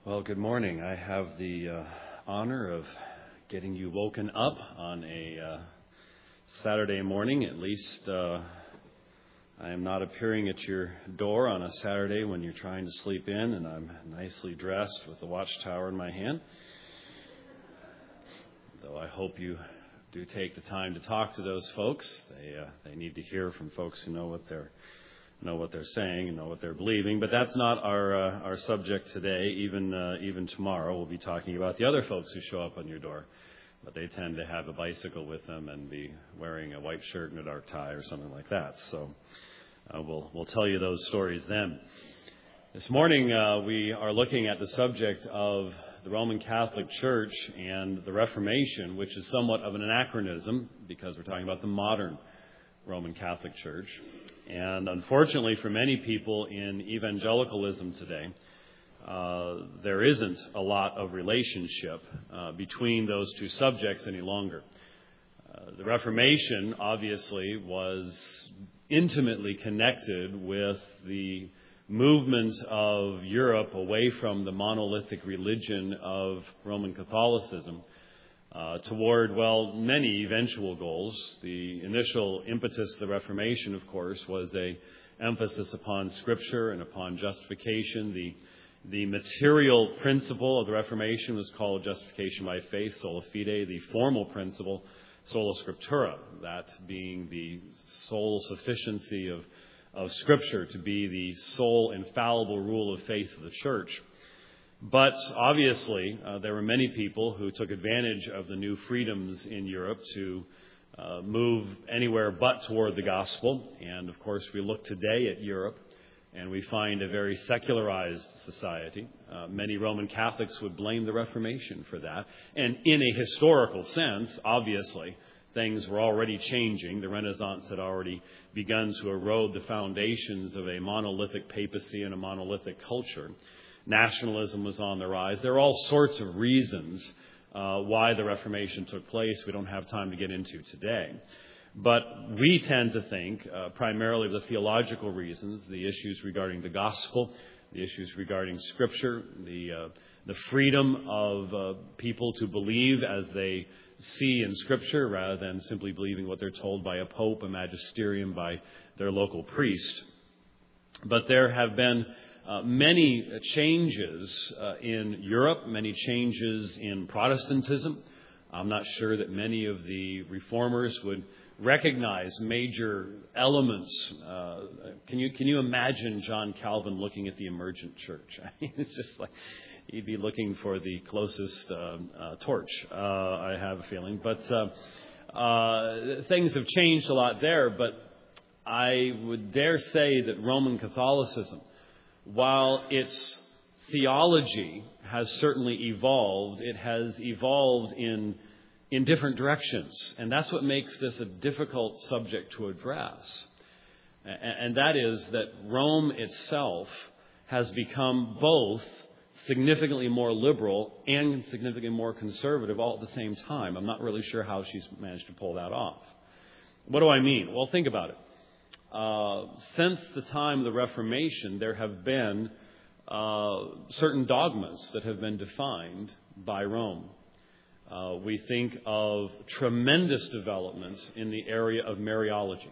Well, good morning. I have the honor of getting you woken up on a Saturday morning. At least I am not appearing at your door on a Saturday when you're trying to sleep in, and I'm nicely dressed with the watchtower in my hand. Though I hope you do take the time to talk to those folks. They need to hear from folks who know what they're saying and know what they're believing. But that's not our subject today. Even tomorrow we'll be talking about the other folks who show up on your door. But they tend to have a bicycle with them and be wearing a white shirt and a dark tie or something like that. So we'll tell you those stories then. This morning we are looking at the subject of the Roman Catholic Church and the Reformation, which is somewhat of an anachronism because we're talking about the modern Roman Catholic Church. And unfortunately for many people in evangelicalism today, there isn't a lot of relationship between those two subjects any longer. The Reformation obviously was intimately connected with the movement of Europe away from the monolithic religion of Roman Catholicism toward, many eventual goals. The initial impetus of the Reformation, of course, was a emphasis upon Scripture and upon justification. The material principle of the Reformation was called justification by faith, sola fide. The formal principle, sola scriptura, that being the sole sufficiency of Scripture to be the sole infallible rule of faith of the Church. But obviously, there were many people who took advantage of the new freedoms in Europe to move anywhere but toward the gospel. And of course, we look today at Europe and we find a very secularized society. Many Roman Catholics would blame the Reformation for that. And in a historical sense, obviously, things were already changing. The Renaissance had already begun to erode the foundations of a monolithic papacy and a monolithic culture. Nationalism was on the rise. There are all sorts of reasons why the Reformation took place we don't have time to get into today. But we tend to think primarily of the theological reasons, the issues regarding the gospel, the issues regarding Scripture, the freedom of people to believe as they see in Scripture rather than simply believing what they're told by a pope, a magisterium, by their local priest. But there have been many changes in Europe, many changes in Protestantism. I'm not sure that many of the reformers would recognize major elements. Can you imagine John Calvin looking at the emergent church? I mean, it's just like he'd be looking for the closest torch, I have a feeling. But things have changed a lot there. But I would dare say that Roman Catholicism, while its theology has certainly evolved, it has evolved in different directions. And that's what makes this a difficult subject to address. And that is that Rome itself has become both significantly more liberal and significantly more conservative all at the same time. I'm not really sure how she's managed to pull that off. What do I mean? Well, think about it. Since the time of the Reformation, there have been certain dogmas that have been defined by Rome. We think of tremendous developments in the area of Mariology.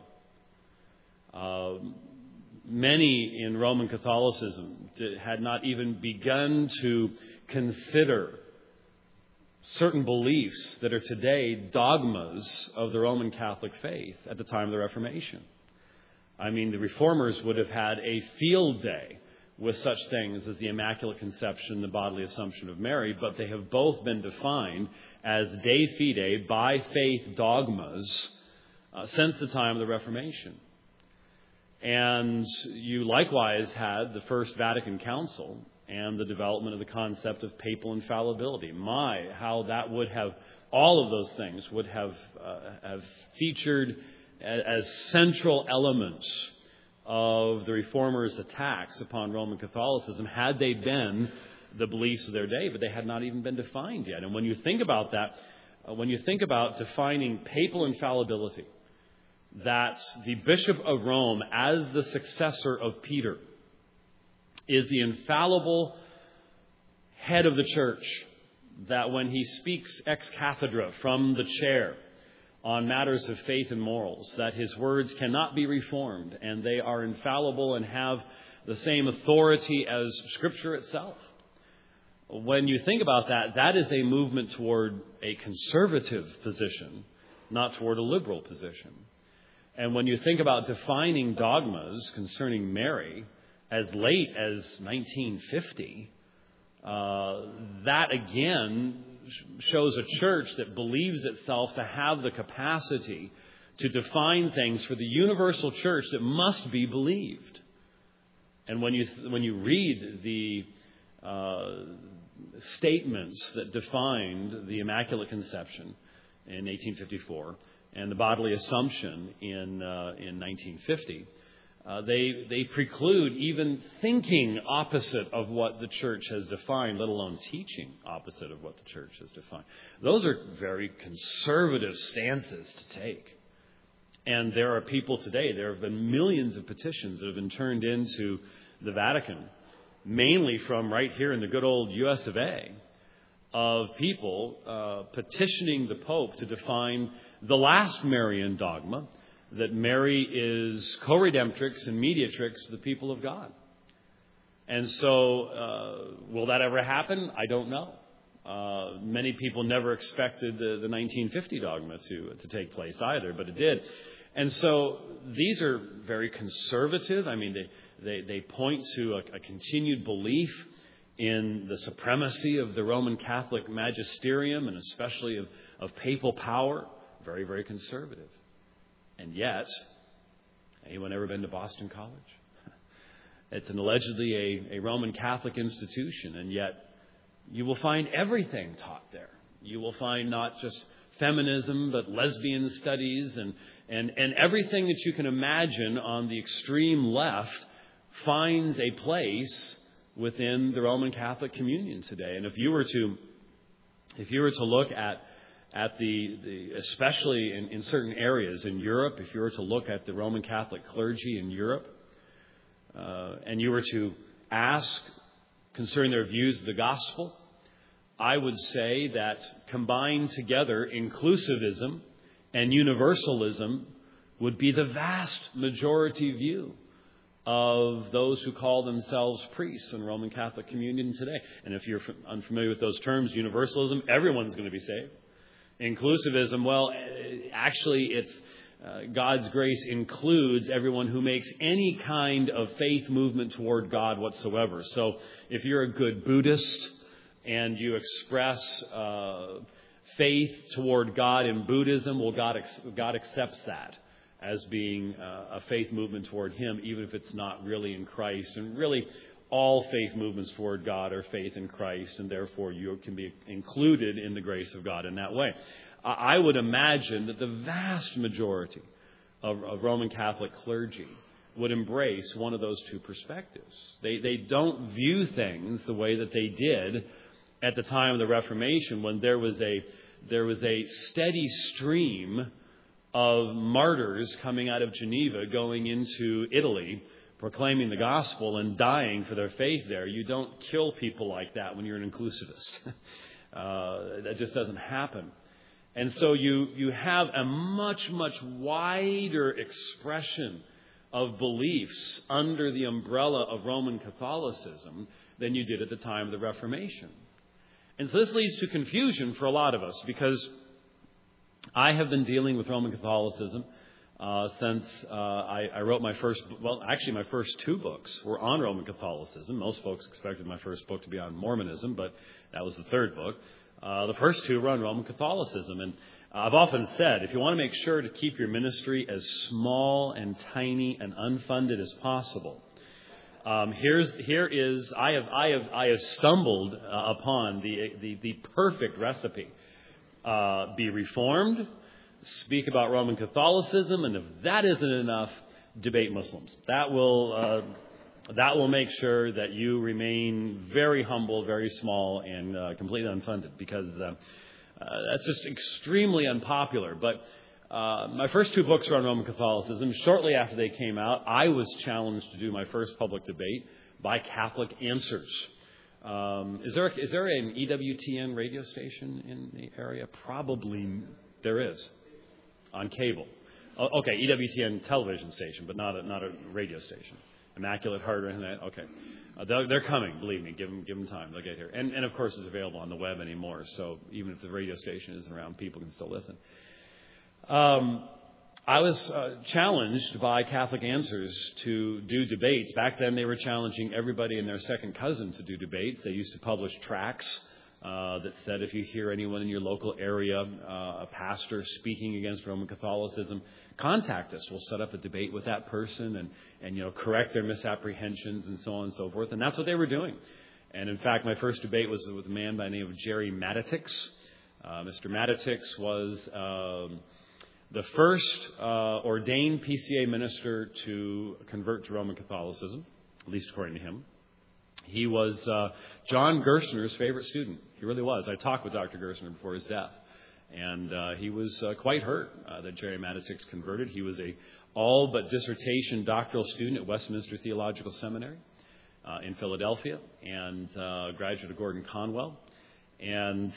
Many in Roman Catholicism had not even begun to consider certain beliefs that are today dogmas of the Roman Catholic faith at the time of the Reformation. I mean, the Reformers would have had a field day with such things as the Immaculate Conception, the bodily Assumption of Mary, but they have both been defined as de fide, by faith dogmas since the time of the Reformation. And you likewise had the First Vatican Council and the development of the concept of papal infallibility. How that would have, all of those things would have featured as central elements of the Reformers' attacks upon Roman Catholicism had they been the beliefs of their day, but they had not even been defined yet. And when you think about that, when you think about defining papal infallibility, that the Bishop of Rome, as the successor of Peter, is the infallible head of the church, that when he speaks ex cathedra from the chair on matters of faith and morals, that his words cannot be reformed and they are infallible and have the same authority as Scripture itself. When you think about that, that is a movement toward a conservative position, not toward a liberal position. And when you think about defining dogmas concerning Mary as late as 1950, that again shows a church that believes itself to have the capacity to define things for the universal church that must be believed. And when you read the statements that defined the Immaculate Conception in 1854 and the bodily assumption in 1950, they preclude even thinking opposite of what the church has defined, let alone teaching opposite of what the church has defined. Those are very conservative stances to take. And there are people today, there have been millions of petitions that have been turned into the Vatican, mainly from right here in the good old US of A, of people petitioning the Pope to define the last Marian dogma, that Mary is co-redemptrix and mediatrix to the people of God. And so, will that ever happen? I don't know. Many people never expected the 1950 dogma to take place either, but it did. And so, these are very conservative. I mean, they point to a continued belief in the supremacy of the Roman Catholic magisterium and especially of papal power. Very, very conservative. And yet, anyone ever been to Boston College? It's allegedly a Roman Catholic institution, and yet you will find everything taught there. You will find not just feminism, but lesbian studies and everything that you can imagine on the extreme left finds a place within the Roman Catholic communion today. And if you were to look at the especially in certain areas in Europe, if you were to look at the Roman Catholic clergy in Europe, and you were to ask concerning their views of the gospel, I would say that combined together, inclusivism and universalism would be the vast majority view of those who call themselves priests in Roman Catholic communion today. And if you're unfamiliar with those terms, universalism, everyone's going to be saved. Inclusivism, well, actually it's God's grace includes everyone who makes any kind of faith movement toward God whatsoever. So if you're a good Buddhist and you express faith toward God in Buddhism, well, God accepts that as being a faith movement toward Him, even if it's not really in Christ. And really, all faith movements toward God are faith in Christ, and therefore you can be included in the grace of God in that way. I would imagine that the vast majority of Roman Catholic clergy would embrace one of those two perspectives. They don't view things the way that they did at the time of the Reformation, when there was a steady stream of martyrs coming out of Geneva going into Italy, proclaiming the gospel and dying for their faith there. You don't kill people like that when you're an inclusivist. That just doesn't happen. And so you have a much, much wider expression of beliefs under the umbrella of Roman Catholicism than you did at the time of the Reformation. And so this leads to confusion for a lot of us, because I have been dealing with Roman Catholicism since I wrote my first two books were on Roman Catholicism. Most folks expected my first book to be on Mormonism, but that was the third book. The first two were on Roman Catholicism. And I've often said, if you want to make sure to keep your ministry as small and tiny and unfunded as possible, I have stumbled upon the perfect recipe. Be reformed, speak about Roman Catholicism, and if that isn't enough, debate Muslims. That will make sure that you remain very humble, very small, and completely unfunded, because that's just extremely unpopular. But my first two books were on Roman Catholicism. Shortly after they came out, I was challenged to do my first public debate by Catholic Answers. Is there an EWTN radio station in the area? Probably there is on cable. Oh, okay, EWTN television station, but not a radio station. Immaculate Heart or anything like that? Okay. They're coming, believe me. Give them time. They'll get here. And of course, it's available on the web anymore. So even if the radio station isn't around, people can still listen. I was challenged by Catholic Answers to do debates. Back then, they were challenging everybody and their second cousin to do debates. They used to publish tracts that said, if you hear anyone in your local area, a pastor speaking against Roman Catholicism, contact us. We'll set up a debate with that person and correct their misapprehensions and so on and so forth. And that's what they were doing. And in fact, my first debate was with a man by the name of Jerry Matitix. Mr. Matitix was the first ordained PCA minister to convert to Roman Catholicism, at least according to him. He was John Gerstner's favorite student. He really was. I talked with Dr. Gerstner before his death, and he was quite hurt that Jerry Matitix converted. He was a all but dissertation doctoral student at Westminster Theological Seminary in Philadelphia, and graduate of Gordon Conwell. And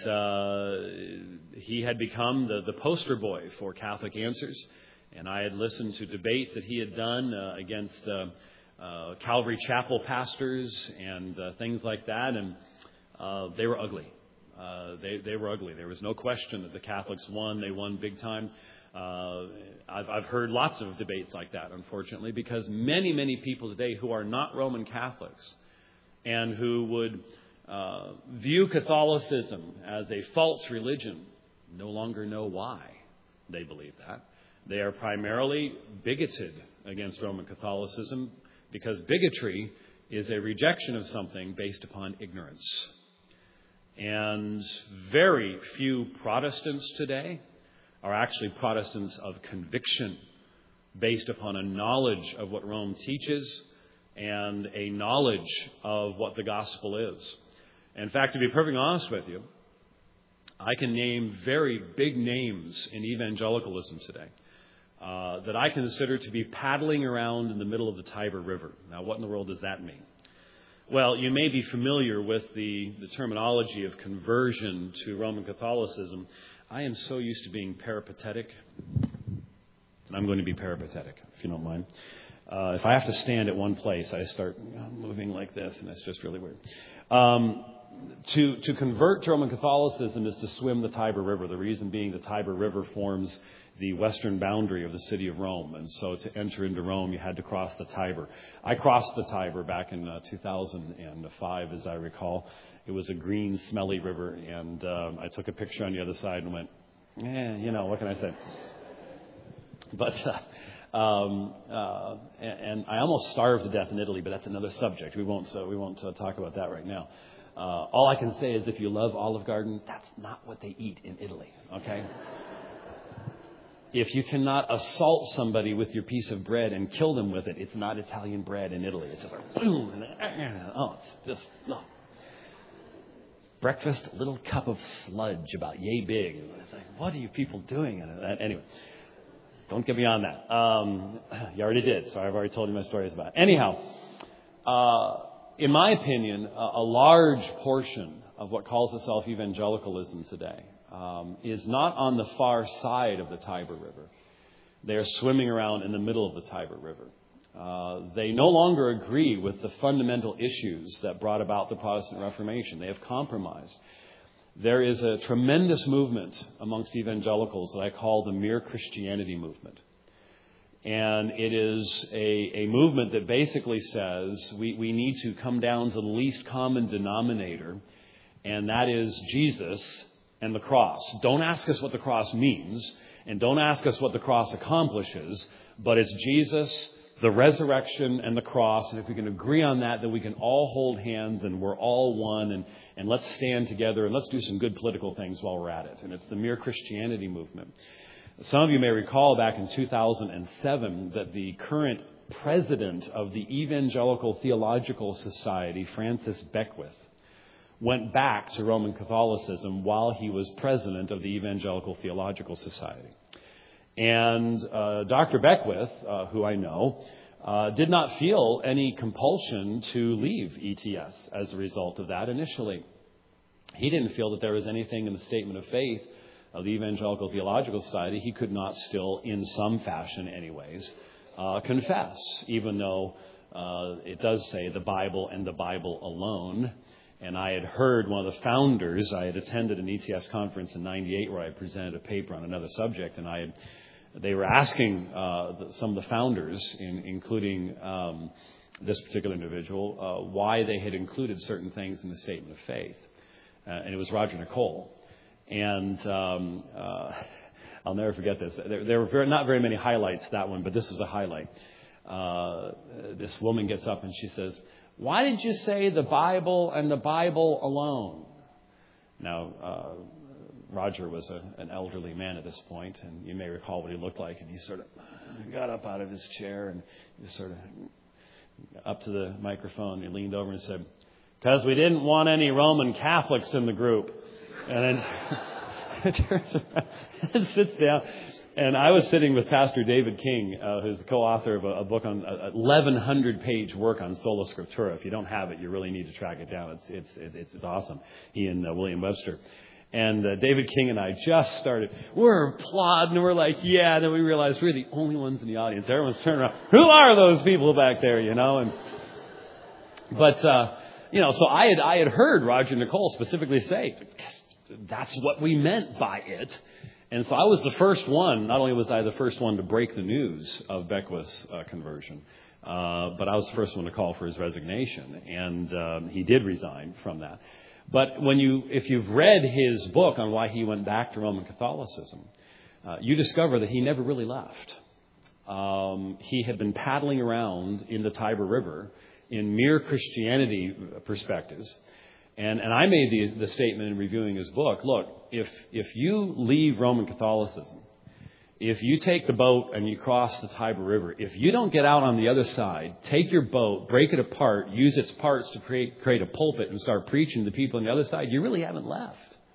he had become the poster boy for Catholic Answers. And I had listened to debates that he had done against Calvary Chapel pastors and things like that. And they were ugly. They were ugly. There was no question that the Catholics won. They won big time. I've heard lots of debates like that, unfortunately, because many people today who are not Roman Catholics and who would view Catholicism as a false religion no longer know why they believe that. They are primarily bigoted against Roman Catholicism because bigotry is a rejection of something based upon ignorance. And very few Protestants today are actually Protestants of conviction based upon a knowledge of what Rome teaches and a knowledge of what the gospel is. In fact, to be perfectly honest with you, I can name very big names in evangelicalism today that I consider to be paddling around in the middle of the Tiber River. Now, what in the world does that mean? Well, you may be familiar with the terminology of conversion to Roman Catholicism. I am so used to being peripatetic, and I'm going to be peripatetic, if you don't mind. If I have to stand at one place, I start moving like this, and that's just really weird. To convert to Roman Catholicism is to swim the Tiber River. The reason being the Tiber River forms the western boundary of the city of Rome. And so to enter into Rome, you had to cross the Tiber. I crossed the Tiber back in 2005, as I recall. It was a green, smelly river, and I took a picture on the other side and went, what can I say? But and I almost starved to death in Italy, but that's another subject. We won't talk about that right now. All I can say is if you love Olive Garden, that's not what they eat in Italy, okay? If you cannot assault somebody with your piece of bread and kill them with it, it's not Italian bread in Italy. It's just like, boom, it's just, no. Breakfast, a little cup of sludge about yay big. It's like, what are you people doing? Anyway, don't get me on that. You already did, so I've already told you my stories about it. Anyhow, in my opinion, a large portion of what calls itself evangelicalism today is not on the far side of the Tiber River. They are swimming around in the middle of the Tiber River. They no longer agree with the fundamental issues that brought about the Protestant Reformation. They have compromised. There is a tremendous movement amongst evangelicals that I call the Mere Christianity movement. And it is a movement that basically says we need to come down to the least common denominator, and that is Jesus and the cross. Don't ask us what the cross means, and don't ask us what the cross accomplishes, but it's Jesus, the resurrection, and the cross. And if we can agree on that, then we can all hold hands and we're all one, and let's stand together and let's do some good political things while we're at it. And it's the Mere Christianity movement. Some of you may recall back in 2007 that the current president of the Evangelical Theological Society, Francis Beckwith, went back to Roman Catholicism while he was president of the Evangelical Theological Society. And Dr. Beckwith, who I know, did not feel any compulsion to leave ETS as a result of that initially. He didn't feel that there was anything in the statement of faith of the Evangelical Theological Society he could not still, in some fashion anyways, confess, even though it does say the Bible and the Bible alone. And I had heard one of the founders, I had attended an ETS conference in 98 where I presented a paper on another subject, and they were asking some of the founders, including this particular individual, why they had included certain things in the statement of faith. And it was Roger Nicole. And I'll never forget this. There were not very many highlights, that one, but this was a highlight. This woman gets up and she says, "Why did you say the Bible and the Bible alone?" Now, Roger was an elderly man at this point, and you may recall what he looked like. And he sort of got up out of his chair and he was sort of up to the microphone. He leaned over and said, "Because we didn't want any Roman Catholics in the group." And then turns around and sits down. And I was sitting with Pastor David King, who's the co-author of a book on 1,100-page work on Sola Scriptura. If you don't have it, you really need to track it down. It's awesome. He and William Webster. And David King and I just started. We're applauding. And we're like, yeah. Then we realized we're the only ones in the audience. Everyone's turning around. Who are those people back there? But so I had heard Roger Nicole specifically say that's what we meant by it. And so I was the first one. Not only was I the first one to break the news of Beckwith's conversion, but I was the first one to call for his resignation. And he did resign from that. But if you've read his book on why he went back to Roman Catholicism, you discover that he never really left. He had been paddling around in the Tiber River in mere Christianity perspectives. And I made the statement in reviewing his book, look, if you leave Roman Catholicism, if you take the boat and you cross the Tiber River, if you don't get out on the other side, take your boat, break it apart, use its parts to create a pulpit and start preaching to people on the other side, you really haven't left.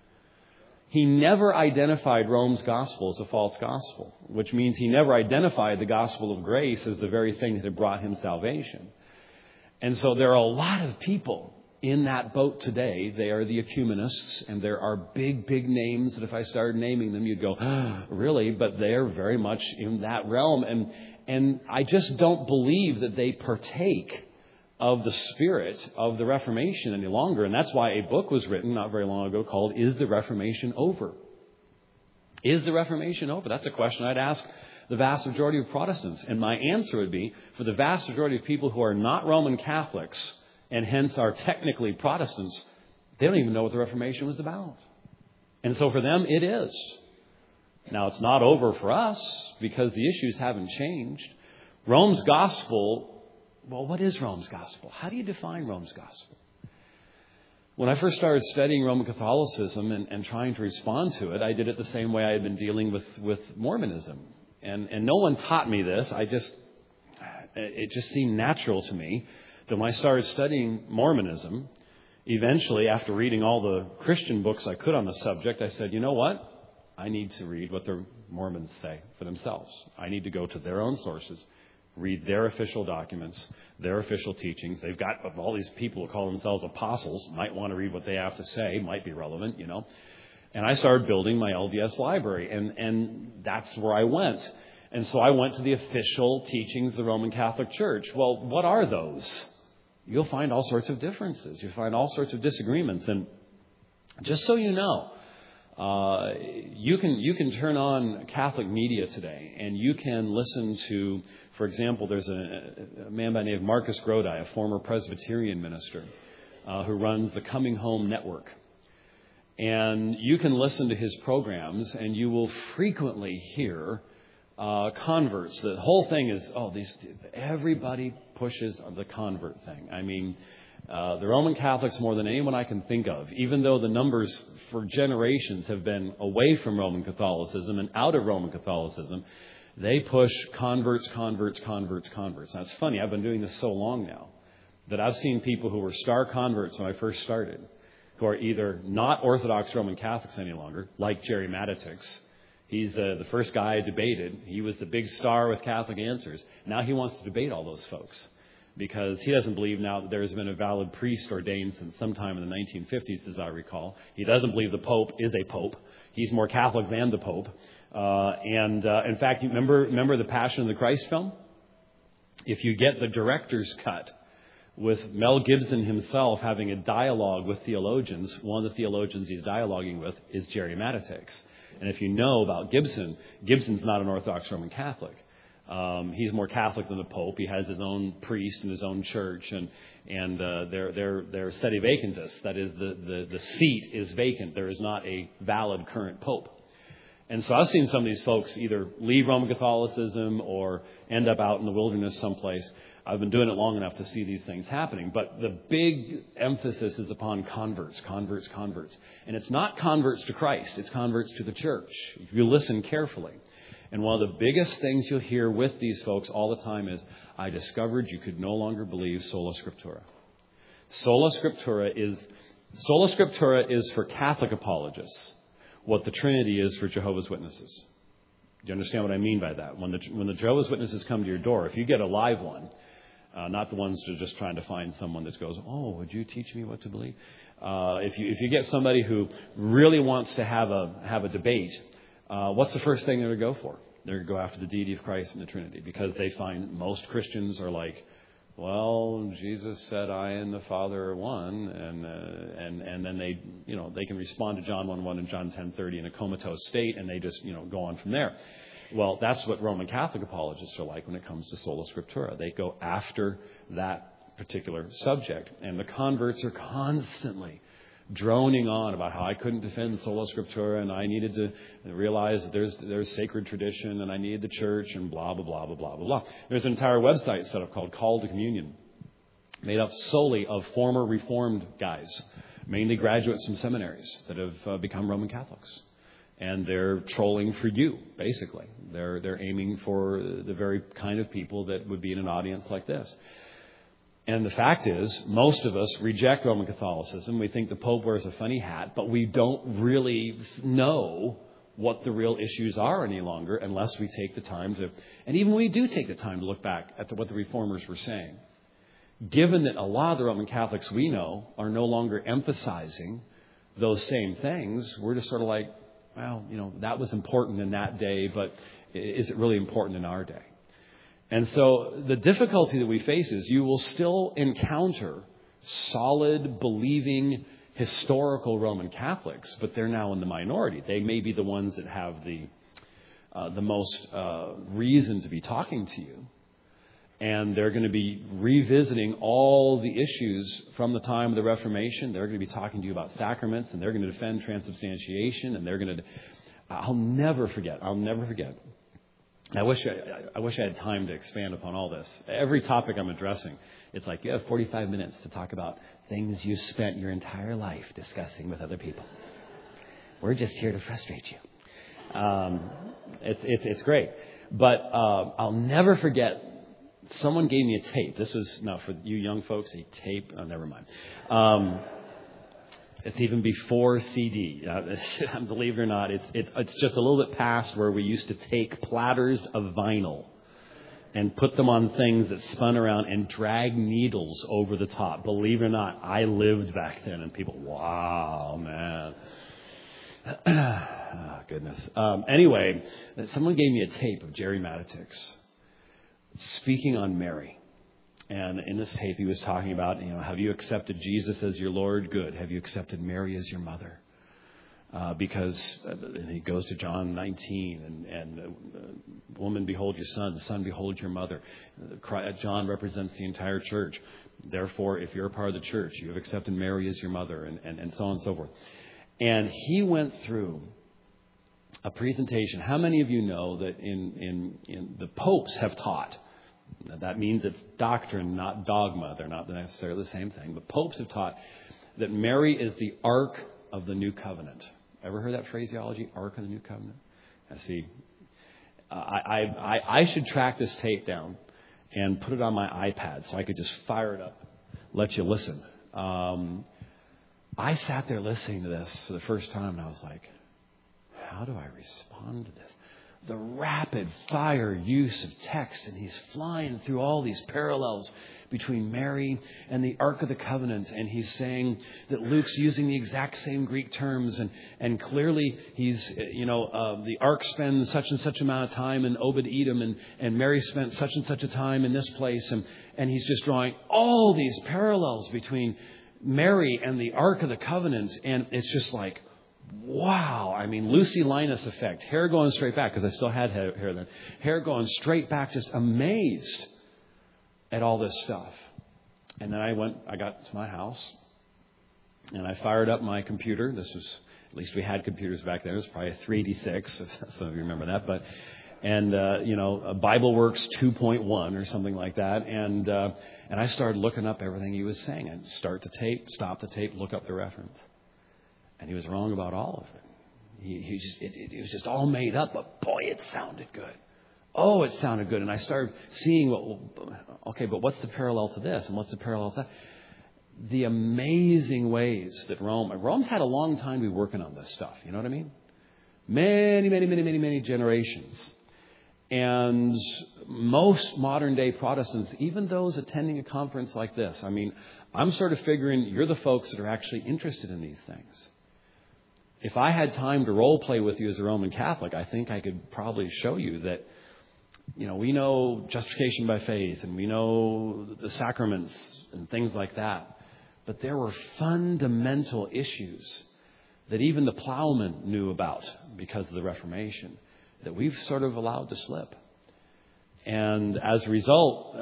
He never identified Rome's gospel as a false gospel, which means he never identified the gospel of grace as the very thing that had brought him salvation. And so there are a lot of people in that boat today. They are the ecumenists, and there are big, big names that if I started naming them, you'd go, oh, really? But they're very much in that realm. And I just don't believe that they partake of the spirit of the Reformation any longer. And that's why a book was written not very long ago called Is the Reformation Over? Is the Reformation over? That's a question I'd ask the vast majority of Protestants. And my answer would be, for the vast majority of people who are not Roman Catholics and hence are technically Protestants, they don't even know what the Reformation was about. And so for them, it is. Now, it's not over for us because the issues haven't changed. Rome's gospel, well, what is Rome's gospel? How do you define Rome's gospel? When I first started studying Roman Catholicism and trying to respond to it, I did it the same way I had been dealing with Mormonism. And no one taught me this. It just seemed natural to me that when I started studying Mormonism, eventually, after reading all the Christian books I could on the subject, I said, you know what? I need to read what the Mormons say for themselves. I need to go to their own sources, read their official documents, their official teachings. They've got all these people who call themselves apostles, might want to read what they have to say, might be relevant, And I started building my LDS library, and that's where I went. And so I went to the official teachings of the Roman Catholic Church. Well, what are those? You'll find all sorts of differences. You'll find all sorts of disagreements. And just so you know, you can turn on Catholic media today, and you can listen to, for example, there's a man by the name of Marcus Grodi, a former Presbyterian minister, who runs the Coming Home Network. And you can listen to his programs, and you will frequently hear converts. The whole thing is, everybody pushes the convert thing. I mean, the Roman Catholics, more than anyone I can think of, even though the numbers for generations have been away from Roman Catholicism and out of Roman Catholicism, they push converts. Now, it's funny, I've been doing this so long now that I've seen people who were star converts when I first started, who are either not Orthodox Roman Catholics any longer, like Jerry Matitix. He's the first guy I debated. He was the big star with Catholic Answers. Now he wants to debate all those folks because he doesn't believe now that there's been a valid priest ordained since sometime in the 1950s, as I recall. He doesn't believe the Pope is a Pope. He's more Catholic than the Pope. In fact, you remember the Passion of the Christ film? If you get the director's cut with Mel Gibson himself having a dialogue with theologians, one of the theologians he's dialoguing with is Jerry Matitix. And if you know about Gibson, Gibson's not an Orthodox Roman Catholic. He's more Catholic than the Pope. He has his own priest and his own church, and they're sede vacantis. That is, the seat is vacant. There is not a valid current Pope. And so I've seen some of these folks either leave Roman Catholicism or end up out in the wilderness someplace. I've been doing it long enough to see these things happening. But the big emphasis is upon converts. And it's not converts to Christ. It's converts to the church, if you listen carefully. And one of the biggest things you'll hear with these folks all the time is, I discovered you could no longer believe sola scriptura. Sola scriptura is for Catholic apologists what the Trinity is for Jehovah's Witnesses. Do you understand what I mean by that? When the Jehovah's Witnesses come to your door, if you get a live one, not the ones that are just trying to find someone that goes, oh, would you teach me what to believe? If you get somebody who really wants to have a debate, what's the first thing they're going to go for? They're going to go after the deity of Christ and the Trinity, because they find most Christians are like, well, Jesus said, I and the Father are one, and then they can respond to John 1:1 and John 10:30 in a comatose state, and they just go on from there. Well, that's what Roman Catholic apologists are like when it comes to sola scriptura. They go after that particular subject, and the converts are constantly droning on about how I couldn't defend sola scriptura, and I needed to realize that there's sacred tradition, and I needed the church, and blah, blah, blah, blah, blah, blah, blah. There's an entire website set up called Call to Communion, made up solely of former Reformed guys, mainly graduates from seminaries that have become Roman Catholics. And they're trolling for you, basically. They're aiming for the very kind of people that would be in an audience like this. And the fact is, most of us reject Roman Catholicism. We think the Pope wears a funny hat, but we don't really know what the real issues are any longer unless we take the time to, and even when we do take the time to look back at what the Reformers were saying. Given that a lot of the Roman Catholics we know are no longer emphasizing those same things, we're just sort of like, well, that was important in that day, but is it really important in our day? And so the difficulty that we face is you will still encounter solid, believing, historical Roman Catholics, but they're now in the minority. They may be the ones that have the most reason to be talking to you. And they're going to be revisiting all the issues from the time of the Reformation. They're going to be talking to you about sacraments, and they're going to defend transubstantiation, and they're going to... I'll never forget. I wish I had time to expand upon all this. Every topic I'm addressing, it's like you have 45 minutes to talk about things you spent your entire life discussing with other people. We're just here to frustrate you. It's great. But I'll never forget, someone gave me a tape. This was, now for you young folks, a tape. Oh, never mind. It's even before CD. Believe it or not, it's just a little bit past where we used to take platters of vinyl and put them on things that spun around and drag needles over the top. Believe it or not, I lived back then, and people, wow, man. Oh, goodness. Anyway, someone gave me a tape of Jerry Matitix speaking on Mary. And in this tape, he was talking about, have you accepted Jesus as your Lord? Good. Have you accepted Mary as your mother? Because and he goes to John 19, and woman, behold your son, behold your mother. John represents the entire church. Therefore, if you're a part of the church, you have accepted Mary as your mother, and so on and so forth. And he went through a presentation. How many of you know that in the popes have taught? That means it's doctrine, not dogma. They're not necessarily the same thing. But popes have taught that Mary is the Ark of the New Covenant. Ever heard that phraseology, Ark of the New Covenant? I see. I should track this tape down and put it on my iPad so I could just fire it up, let you listen. I sat there listening to this for the first time, and I was like, how do I respond to this? The rapid fire use of text, and he's flying through all these parallels between Mary and the Ark of the Covenant, and he's saying that Luke's using the exact same Greek terms, and clearly he's, the Ark spends such and such amount of time in Obed-Edom, and Mary spent such and such a time in this place, and he's just drawing all these parallels between Mary and the Ark of the Covenant, and it's just like, wow. I mean, Lucy Linus effect, hair going straight back, because I still had hair then, hair going straight back, just amazed at all this stuff. And then I got to my house, and I fired up my computer. This was, at least we had computers back then. It was probably a 386, if some of you remember that. A BibleWorks 2.1 or something like that. And I started looking up everything he was saying. I'd start the tape, stop the tape, look up the reference. And he was wrong about all of it. It was just all made up, but boy, it sounded good. Oh, it sounded good. And I started seeing, but what's the parallel to this? And what's the parallel to that? The amazing ways that Rome's had a long time to be working on this stuff. You know what I mean? Many generations. And most modern day Protestants, even those attending a conference like this, I mean, I'm sort of figuring you're the folks that are actually interested in these things. If I had time to role play with you as a Roman Catholic, I think I could probably show you that, we know justification by faith and we know the sacraments and things like that. But there were fundamental issues that even the plowmen knew about because of the Reformation that we've sort of allowed to slip. And as a result,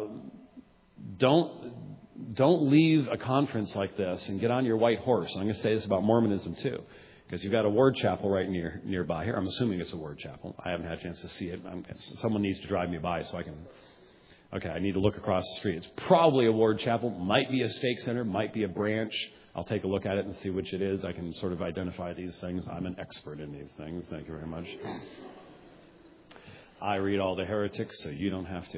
don't leave a conference like this and get on your white horse. I'm going to say this about Mormonism too, because you've got a ward chapel right nearby here. I'm assuming it's a ward chapel. I haven't had a chance to see it. Someone needs to drive me by so I can. Okay, I need to look across the street. It's probably a ward chapel. Might be a stake center. Might be a branch. I'll take a look at it and see which it is. I can sort of identify these things. I'm an expert in these things. Thank you very much. I read all the heretics, so you don't have to.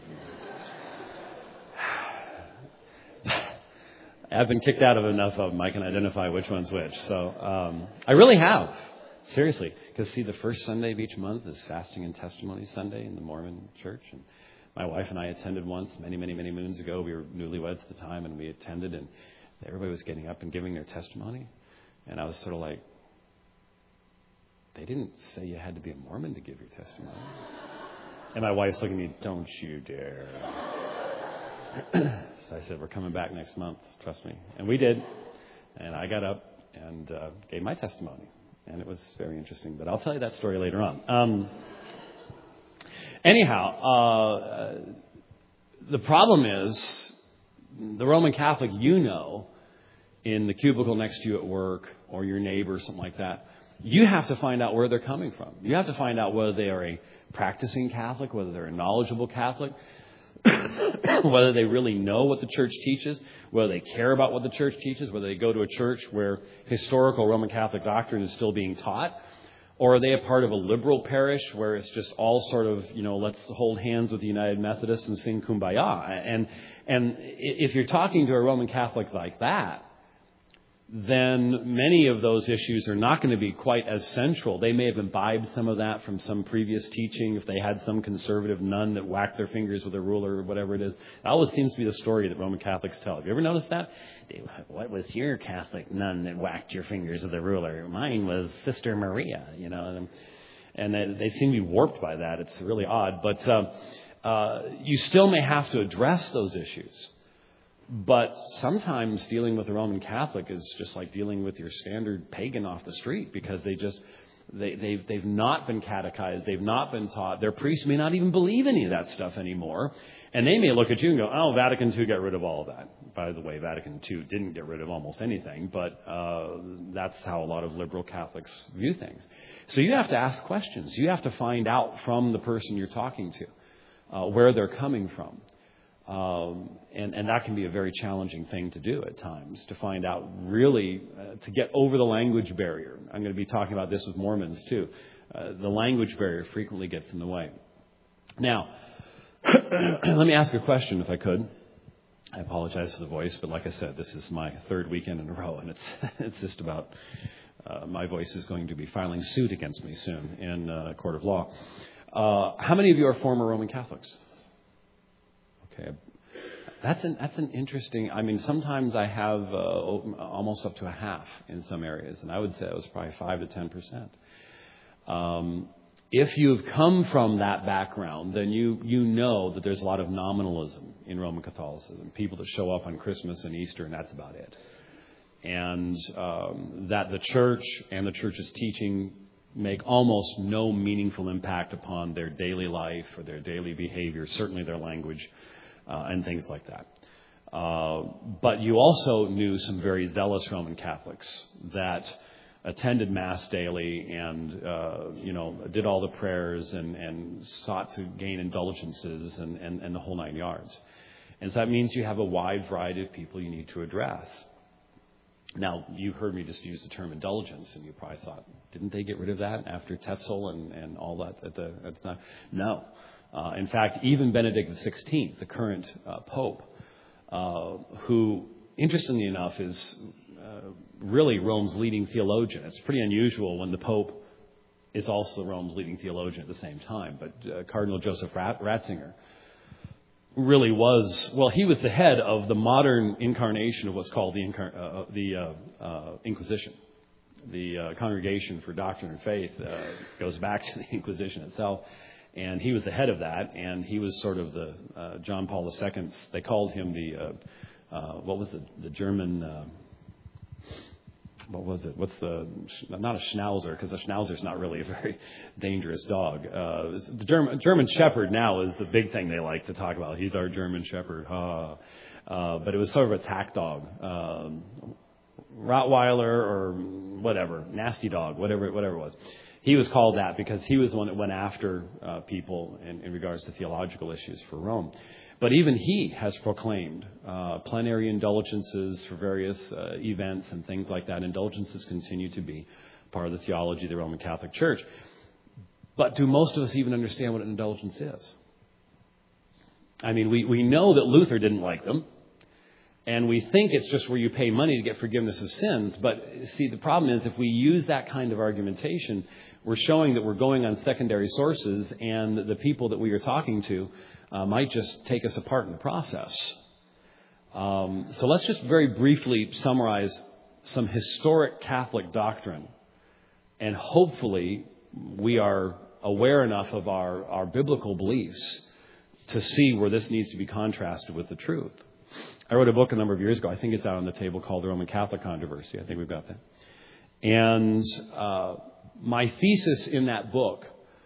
I've been kicked out of enough of them. I can identify which one's which. So I really have. Seriously. Because, see, the first Sunday of each month is Fasting and Testimony Sunday in the Mormon Church. And my wife and I attended once many moons ago. We were newlyweds at the time, and we attended, and everybody was getting up and giving their testimony. And I was sort of like, they didn't say you had to be a Mormon to give your testimony. And my wife's looking at me, don't you dare. So I said, we're coming back next month, trust me. And we did. And I got up and gave my testimony. And it was very interesting. But I'll tell you that story later on. Anyhow, the problem is the Roman Catholic in the cubicle next to you at work or your neighbor or something like that, you have to find out where they're coming from. You have to find out whether they are a practicing Catholic, whether they're a knowledgeable Catholic, whether they really know what the church teaches, whether they care about what the church teaches, whether they go to a church where historical Roman Catholic doctrine is still being taught, or are they a part of a liberal parish where it's just all sort of, let's hold hands with the United Methodists and sing Kumbaya. And if you're talking to a Roman Catholic like that, then many of those issues are not going to be quite as central. They may have imbibed some of that from some previous teaching. If they had some conservative nun that whacked their fingers with a ruler or whatever it is. That always seems to be the story that Roman Catholics tell. Have you ever noticed that? What was your Catholic nun that whacked your fingers with a ruler? Mine was Sister Maria, and they seem to be warped by that. It's really odd. But you still may have to address those issues. But sometimes dealing with a Roman Catholic is just like dealing with your standard pagan off the street, because they've not been catechized, they've not been taught. Their priests may not even believe any of that stuff anymore, and they may look at you and go, "Oh, Vatican II got rid of all of that." By the way, Vatican II didn't get rid of almost anything, but that's how a lot of liberal Catholics view things. So you have to ask questions. You have to find out from the person you're talking to where they're coming from. And that can be a very challenging thing to do at times, to find out really, to get over the language barrier. I'm going to be talking about this with Mormons too. The language barrier frequently gets in the way. Now, let me ask a question if I could. I apologize for the voice, but like I said, this is my third weekend in a row, and it's just about my voice is going to be filing suit against me soon in a court of law. How many of you are former Roman Catholics? Okay. That's an interesting, I mean, sometimes I have almost up to a half in some areas, and I would say it was probably 5 to 10%. If you've come from that background, then you know that there's a lot of nominalism in Roman Catholicism. People that show up on Christmas and Easter, and that's about it. And that the church and the church's teaching make almost no meaningful impact upon their daily life or their daily behavior, certainly their language, and things like that. But you also knew some very zealous Roman Catholics that attended Mass daily and, did all the prayers and sought to gain indulgences and the whole 9 yards. And so that means you have a wide variety of people you need to address. Now, you heard me just use the term indulgence, and you probably thought, didn't they get rid of that after Tetzel and all that at the time? No. In fact, even Benedict XVI, the current Pope, who, interestingly enough, is really Rome's leading theologian. It's pretty unusual when the Pope is also Rome's leading theologian at the same time. But Cardinal Joseph Ratzinger really was, he was the head of the modern incarnation of what's called the Inquisition. The Congregation for Doctrine and Faith goes back to the Inquisition itself. And he was the head of that, and he was sort of the John Paul II. They called him the German, what was it? Not a Schnauzer, because a Schnauzer is not really a very dangerous dog. The German Shepherd now is the big thing they like to talk about. He's our German Shepherd. But it was sort of a tack dog. Rottweiler or whatever, nasty dog, whatever it was. He was called that because he was the one that went after people in regards to theological issues for Rome. But even he has proclaimed plenary indulgences for various events and things like that. Indulgences continue to be part of the theology of the Roman Catholic Church. But do most of us even understand what an indulgence is? I mean, we know that Luther didn't like them. And we think it's just where you pay money to get forgiveness of sins. But see, the problem is if we use that kind of argumentation, we're showing that we're going on secondary sources, and the people that we are talking to might just take us apart in the process. So let's just very briefly summarize some historic Catholic doctrine. And hopefully we are aware enough of our biblical beliefs to see where this needs to be contrasted with the truth. I wrote a book a number of years ago. I think it's out on the table called The Roman Catholic Controversy. I think we've got that. And my thesis in that book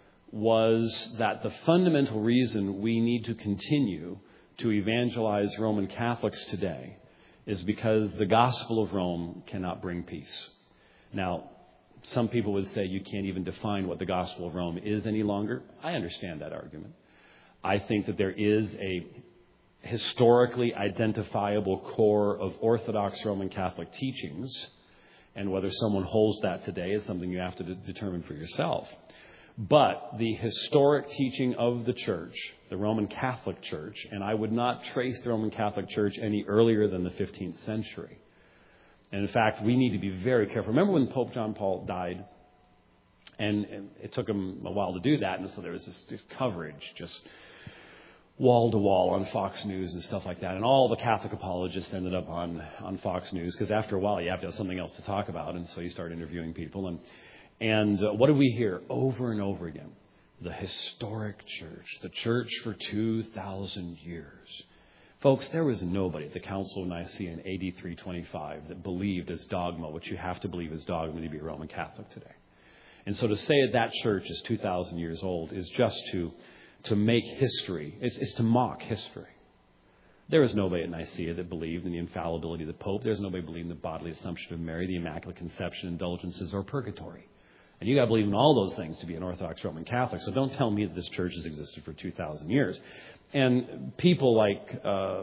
was that the fundamental reason we need to continue to evangelize Roman Catholics today is because the gospel of Rome cannot bring peace. Now, some people would say you can't even define what the gospel of Rome is any longer. I understand that argument. I think that there is a historically identifiable core of Orthodox Roman Catholic teachings, and whether someone holds that today is something you have to determine for yourself. But the historic teaching of the Church, the Roman Catholic Church, and I would not trace the Roman Catholic Church any earlier than the 15th century. And in fact, we need to be very careful. Remember when Pope John Paul died? And it took him a while to do that, and so there was this coverage just wall to wall on Fox News and stuff like that. And all the Catholic apologists ended up on Fox News because after a while you have to have something else to talk about. And so you start interviewing people. And what do we hear over and over again? The historic church, the church for 2,000 years. Folks, there was nobody at the Council of Nicaea in AD 325 that believed as dogma what you have to believe as dogma to be a Roman Catholic today. And so to say that church is 2,000 years old is just to make history. It's to mock history. There was nobody at Nicaea that believed in the infallibility of the Pope. There's nobody believing the bodily assumption of Mary, the Immaculate Conception, indulgences, or purgatory. And you got to believe in all those things to be an Orthodox Roman Catholic. So don't tell me that this church has existed for 2,000 years. And people like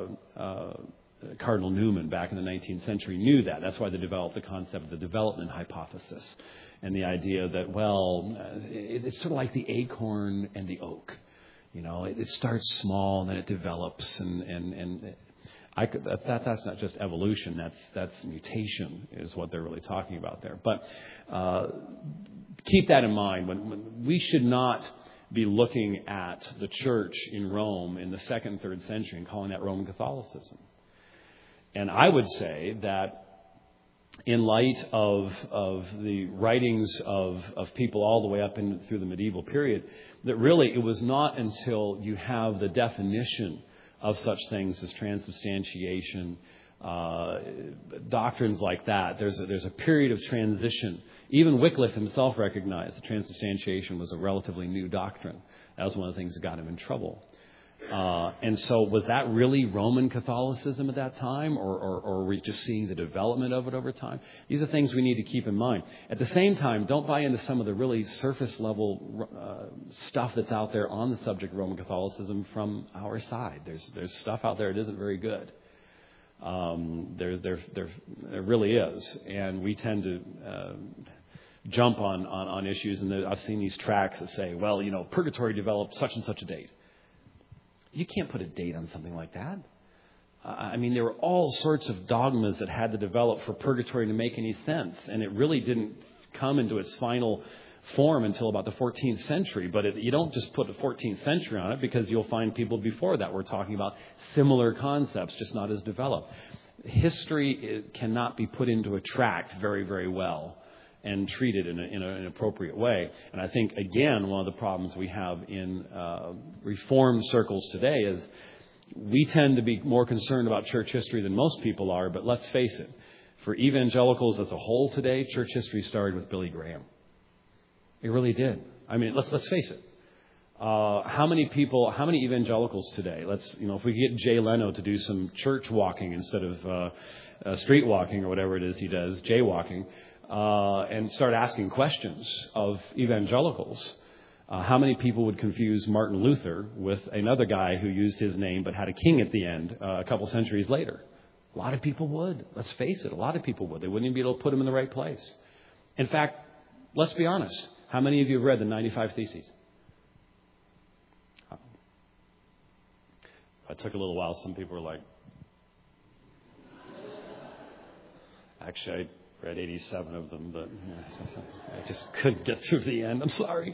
Cardinal Newman back in the 19th century knew that. That's why they developed the concept of the development hypothesis and the idea that, it's sort of like the acorn and the oak. You know, it starts small and then it develops. And That's not just evolution. That's mutation is what they're really talking about there. But keep that in mind. When we should not be looking at the church in Rome in the 2nd and 3rd century and calling that Roman Catholicism. And I would say that in light of the writings of people all the way up through the medieval period, that really it was not until you have the definition of such things as transubstantiation, doctrines like that, there's a period of transition. Even Wycliffe himself recognized that transubstantiation was a relatively new doctrine. That was one of the things that got him in trouble. And so was that really Roman Catholicism at that time, or were we just seeing the development of it over time? These are things we need to keep in mind. At the same time, don't buy into some of the really surface level stuff that's out there on the subject of Roman Catholicism from our side. There's stuff out there that isn't very good. There really is, and we tend to jump on issues. And I've seen these tracts that say, well, purgatory developed such and such a date. You can't put a date on something like that. There were all sorts of dogmas that had to develop for purgatory to make any sense. And it really didn't come into its final form until about the 14th century. But you don't just put the 14th century on it, because you'll find people before that were talking about similar concepts, just not as developed. History cannot be put into a tract very, very well and treated in an appropriate way. And I think, again, one of the problems we have in Reformed circles today is we tend to be more concerned about church history than most people are. But let's face it, for evangelicals as a whole today, church history started with Billy Graham. It really did. Let's face it. How many evangelicals today? If we get Jay Leno to do some church walking instead of street walking or whatever it is he does, jaywalking, and start asking questions of evangelicals. How many people would confuse Martin Luther with another guy who used his name but had a king at the end a couple centuries later? A lot of people would. Let's face it, a lot of people would. They wouldn't even be able to put him in the right place. In fact, let's be honest. How many of you have read the 95 Theses? It took a little while. Some people were like, actually, I read 87 of them, but I just couldn't get through the end. I'm sorry.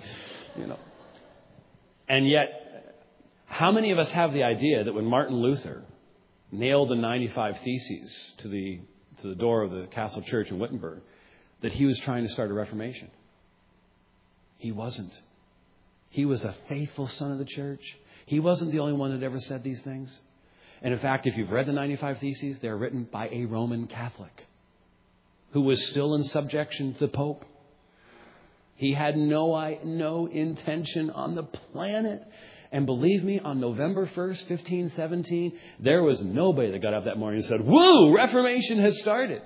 And yet, how many of us have the idea that when Martin Luther nailed the 95 Theses to the door of the Castle Church in Wittenberg, that he was trying to start a Reformation? He wasn't. He was a faithful son of the church. He wasn't the only one that ever said these things. And in fact, if you've read the 95 Theses, they're written by a Roman Catholic who was still in subjection to the Pope. He had no intention on the planet. And believe me, on November 1st, 1517, there was nobody that got up that morning and said, "Woo, Reformation has started."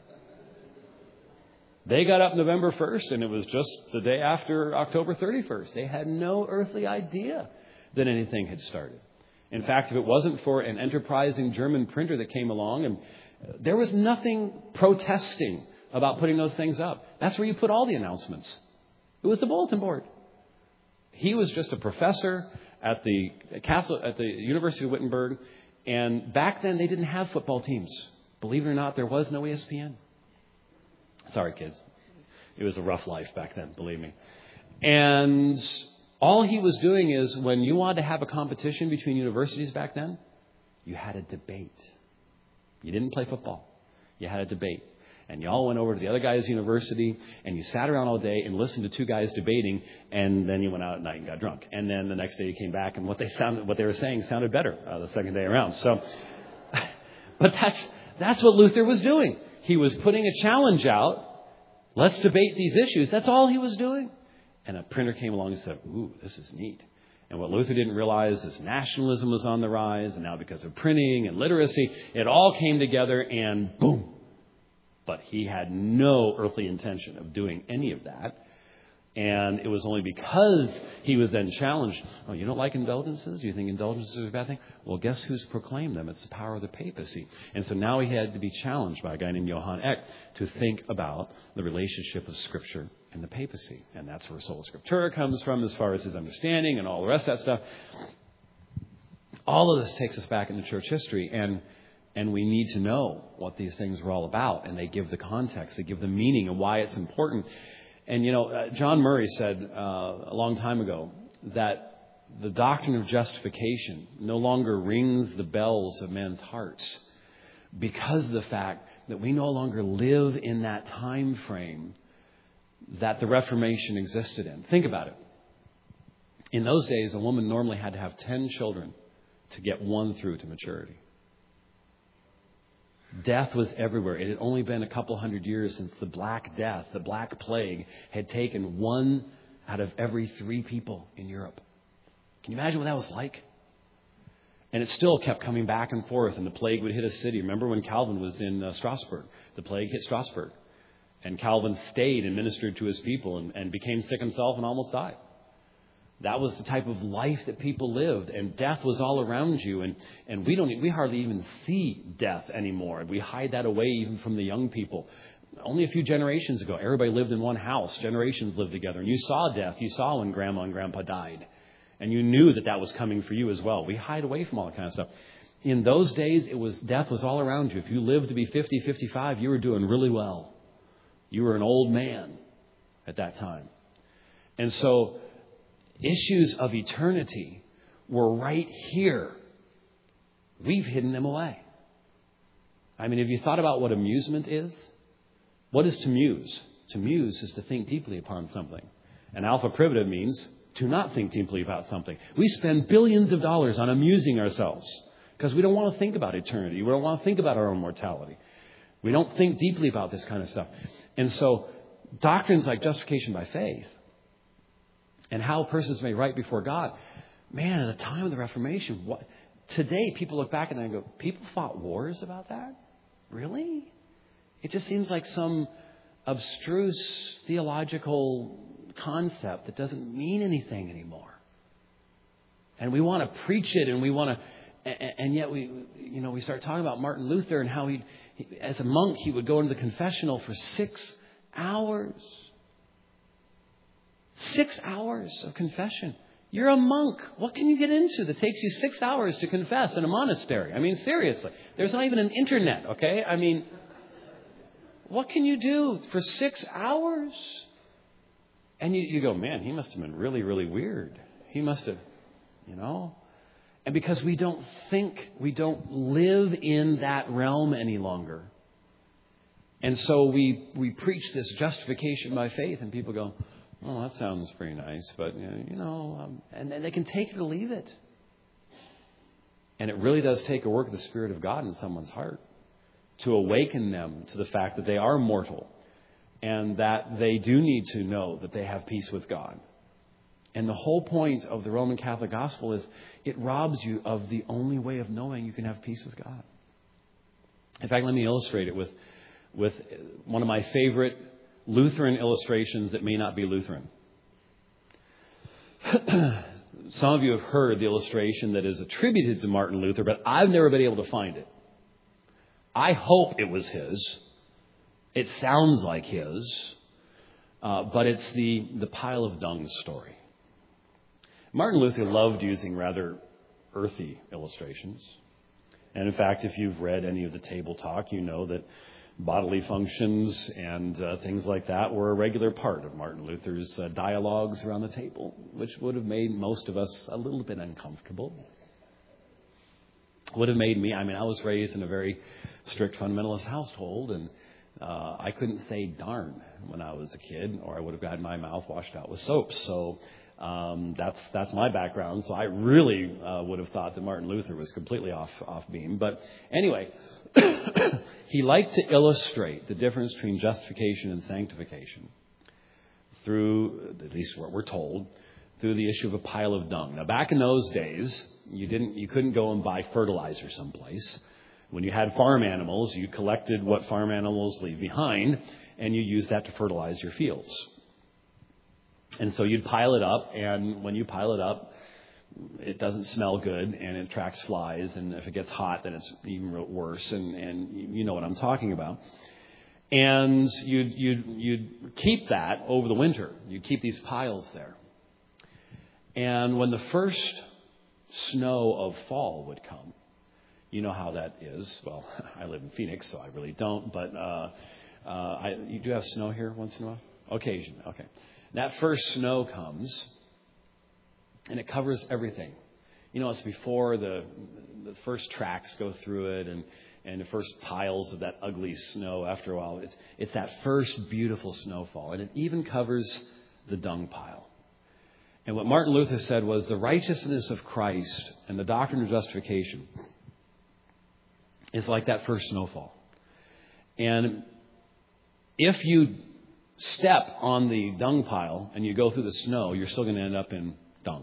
They got up November 1st, and it was just the day after October 31st. They had no earthly idea that anything had started. In fact, if it wasn't for an enterprising German printer that came along, and there was nothing protesting about putting those things up. That's where you put all the announcements. It was the bulletin board. He was just a professor at the University of Wittenberg, and back then they didn't have football teams. Believe it or not, there was no ESPN. Sorry, kids. It was a rough life back then, believe me. And all he was doing is, when you wanted to have a competition between universities back then, you had a debate. You didn't play football. You had a debate. And you all went over to the other guy's university, and you sat around all day and listened to two guys debating, and then you went out at night and got drunk. And then the next day you came back, and what they were saying sounded better the second day around. So, but that's what Luther was doing. He was putting a challenge out. Let's debate these issues. That's all he was doing. And a printer came along and said, "Ooh, this is neat." And what Luther didn't realize is nationalism was on the rise. And now because of printing and literacy, it all came together and boom. But he had no earthly intention of doing any of that. And it was only because he was then challenged. "Oh, you don't like indulgences? You think indulgences are a bad thing?" Well, guess who's proclaimed them? It's the power of the papacy. And so now he had to be challenged by a guy named Johann Eck to think about the relationship of Scripture and the papacy. And that's where Sola Scriptura comes from, as far as his understanding and all the rest of that stuff. All of this takes us back into church history. And And we need to know what these things are all about. And they give the context, they give the meaning and why it's important. And, John Murray said a long time ago that the doctrine of justification no longer rings the bells of men's hearts because of the fact that we no longer live in that time frame that the Reformation existed in. Think about it. In those days, a woman normally had to have 10 children to get one through to maturity. Death was everywhere. It had only been a couple hundred years since the Black Death, the Black Plague, had taken 1 out of every 3 people in Europe. Can you imagine what that was like? And it still kept coming back and forth, and the plague would hit a city. Remember when Calvin was in Strasbourg? The plague hit Strasbourg. And Calvin stayed and ministered to his people and became sick himself and almost died. That was the type of life that people lived, and death was all around you. And we hardly even see death anymore. We hide that away even from the young people. Only a few generations ago, everybody lived in one house. Generations lived together, and you saw death. You saw when Grandma and Grandpa died, and you knew that was coming for you as well. We hide away from all that kind of stuff. In those days, death was all around you. If you lived to be 50, 55, you were doing really well. You were an old man at that time. And so issues of eternity were right here. We've hidden them away. I mean, have you thought about what amusement is? What is to muse? To muse is to think deeply upon something. And alpha privative means to not think deeply about something. We spend billions of dollars on amusing ourselves because we don't want to think about eternity. We don't want to think about our own mortality. We don't think deeply about this kind of stuff. And so doctrines like justification by faith and how persons may right before God, man, at the time of the Reformation, today people look back and they go, people fought wars about that? Really? It just seems like some abstruse theological concept that doesn't mean anything anymore. And we want to preach it, and we want to, and yet we start talking about Martin Luther and how he as a monk, he would go into the confessional for 6 hours. 6 hours of confession. You're a monk. What can you get into that takes you 6 hours to confess in a monastery? I mean, seriously. There's not even an internet, okay? I mean, what can you do for 6 hours? And you go, man, he must have been really, really weird. He must have, And because we don't think, we don't live in that realm any longer. And so we preach this justification by faith, and people go, oh, that sounds pretty nice, but, and they can take it or leave it. And it really does take a work of the Spirit of God in someone's heart to awaken them to the fact that they are mortal and that they do need to know that they have peace with God. And the whole point of the Roman Catholic gospel is it robs you of the only way of knowing you can have peace with God. In fact, let me illustrate it with one of my favorite Lutheran illustrations that may not be Lutheran. Some of you have heard the illustration that is attributed to Martin Luther, but I've never been able to find it. I hope it was his. It sounds like his, but it's the pile of dung story. Martin Luther loved using rather earthy illustrations. And in fact, if you've read any of the table talk, you know that bodily functions and things like that were a regular part of Martin Luther's dialogues around the table, which would have made most of us a little bit uncomfortable. Would have made me, I was raised in a very strict fundamentalist household, and I couldn't say darn when I was a kid, or I would have gotten my mouth washed out with soap. So that's my background. So I really would have thought that Martin Luther was completely off beam. But anyway, he liked to illustrate the difference between justification and sanctification through, at least what we're told, through the issue of a pile of dung. Now, back in those days, you couldn't go and buy fertilizer someplace. When you had farm animals, you collected what farm animals leave behind, and you used that to fertilize your fields. And so you'd pile it up, and when you pile it up, it doesn't smell good, and it attracts flies, and if it gets hot, then it's even worse, and you know what I'm talking about. And you'd keep that over the winter. You'd keep these piles there. And when the first snow of fall would come, You know how that is. Well, I live in Phoenix, so I really don't. But you do have snow here once in a while? Occasionally. Okay. That first snow comes, and it covers everything. It's before the first tracks go through it, and the first piles of that ugly snow after a while. It's that first beautiful snowfall, and it even covers the dung pile. And what Martin Luther said was the righteousness of Christ and the doctrine of justification is like that first snowfall. And if you step on the dung pile and you go through the snow, you're still going to end up in dung.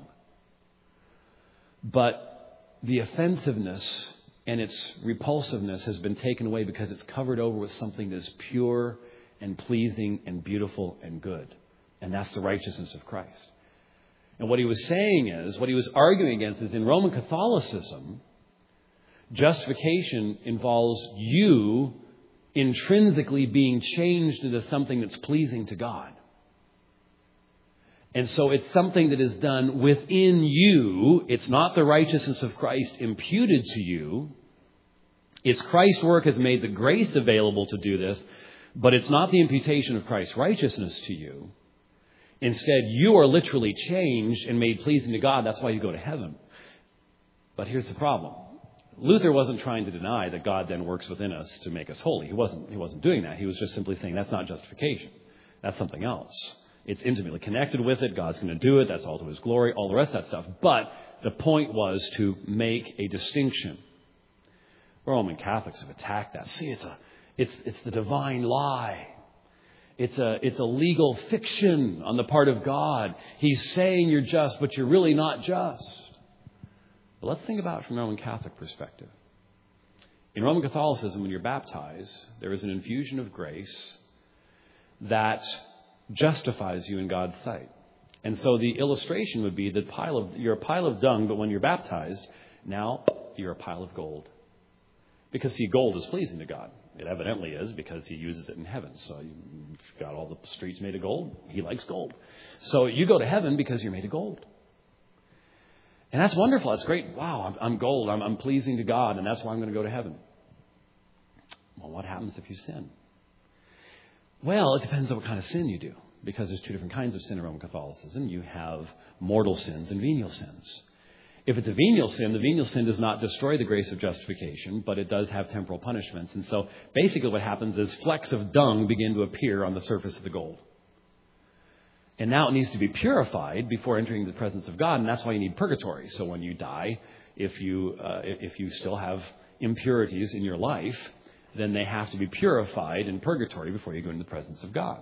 But the offensiveness and its repulsiveness has been taken away because it's covered over with something that is pure and pleasing and beautiful and good. And that's the righteousness of Christ. And what he was saying is, what he was arguing against is in Roman Catholicism, justification involves you intrinsically being changed into something that's pleasing to God. And so it's something that is done within you. It's not the righteousness of Christ imputed to you. It's Christ's work has made the grace available to do this, but it's not the imputation of Christ's righteousness to you. Instead, you are literally changed and made pleasing to God. That's why you go to heaven. But here's the problem. Luther wasn't trying to deny that God then works within us to make us holy. He wasn't doing that. He was just simply saying that's not justification. That's something else. It's intimately connected with it. God's going to do it. That's all to His glory, all the rest of that stuff. But the point was to make a distinction. Roman Catholics have attacked that. See, it's the divine lie. It's a legal fiction on the part of God. He's saying you're just, but you're really not just. But let's think about it from a Roman Catholic perspective. In Roman Catholicism, when you're baptized, there is an infusion of grace that justifies you in God's sight. And so the illustration would be that you're a pile of dung, but when you're baptized, now you're a pile of gold. Because, see, gold is pleasing to God. It evidently is because He uses it in heaven. So you've got all the streets made of gold. He likes gold. So you go to heaven because you're made of gold. And that's wonderful. That's great. Wow, I'm gold. I'm pleasing to God, and that's why I'm going to go to heaven. Well, what happens if you sin? Well, it depends on what kind of sin you do. Because there's two different kinds of sin in Roman Catholicism. You have mortal sins and venial sins. If it's a venial sin, the venial sin does not destroy the grace of justification, but it does have temporal punishments. And so basically what happens is flecks of dung begin to appear on the surface of the gold. And now it needs to be purified before entering the presence of God, and that's why you need purgatory. So when you die, if you still have impurities in your life, then they have to be purified in purgatory before you go into the presence of God.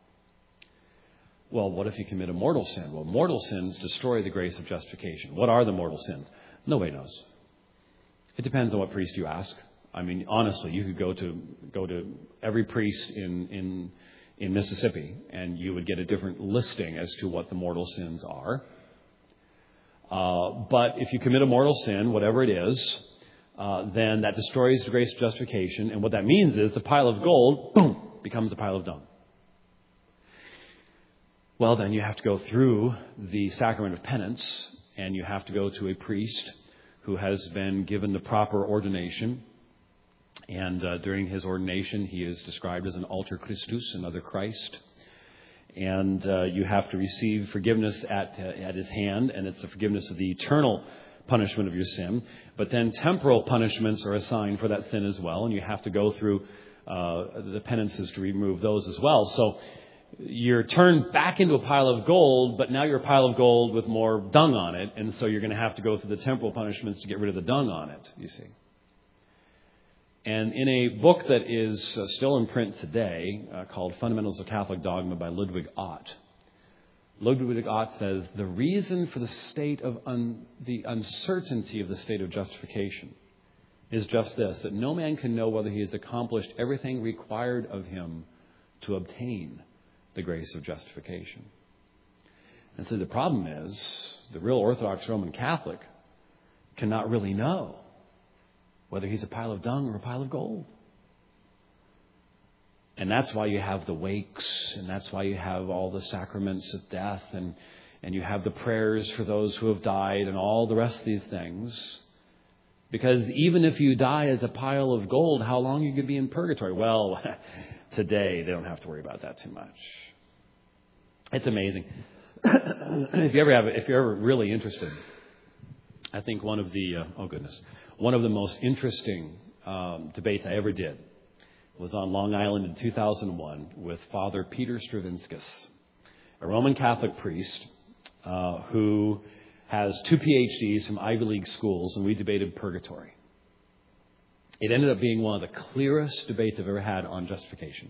Well, what if you commit a mortal sin? Well, mortal sins destroy the grace of justification. What are the mortal sins? Nobody knows. It depends on what priest you ask. I mean, honestly, you could go to every priest in Mississippi, and you would get a different listing as to what the mortal sins are. But if you commit a mortal sin, whatever it is, then that destroys the grace of justification. And what that means is the pile of gold, boom, becomes a pile of dung. Well, then you have to go through the sacrament of penance, and you have to go to a priest who has been given the proper ordination. And during his ordination, he is described as an alter Christus, another Christ. And you have to receive forgiveness at his hand, and it's the forgiveness of the eternal punishment of your sin. But then temporal punishments are assigned for that sin as well, and you have to go through the penances to remove those as well. So you're turned back into a pile of gold, but now you're a pile of gold with more dung on it, and so you're going to have to go through the temporal punishments to get rid of the dung on it, you see. And in a book that is still in print today, called Fundamentals of Catholic Dogma by Ludwig Ott, Ludwig Ott says, the reason for the state of the uncertainty of the state of justification is just this, that no man can know whether he has accomplished everything required of him to obtain the grace of justification. And so the problem is, the real Orthodox Roman Catholic cannot really know whether he's a pile of dung or a pile of gold. And that's why you have the wakes, and that's why you have all the sacraments of death, and you have the prayers for those who have died, and all the rest of these things. Because even if you die as a pile of gold, how long are you going to be in purgatory? Well, today they don't have to worry about that too much. It's amazing. If you're ever really interested, I think one of the most interesting debates I ever did was on Long Island in 2001 with Father Peter Stravinskas, a Roman Catholic priest who has 2 PhDs from Ivy League schools, and we debated purgatory. It ended up being one of the clearest debates I've ever had on justification.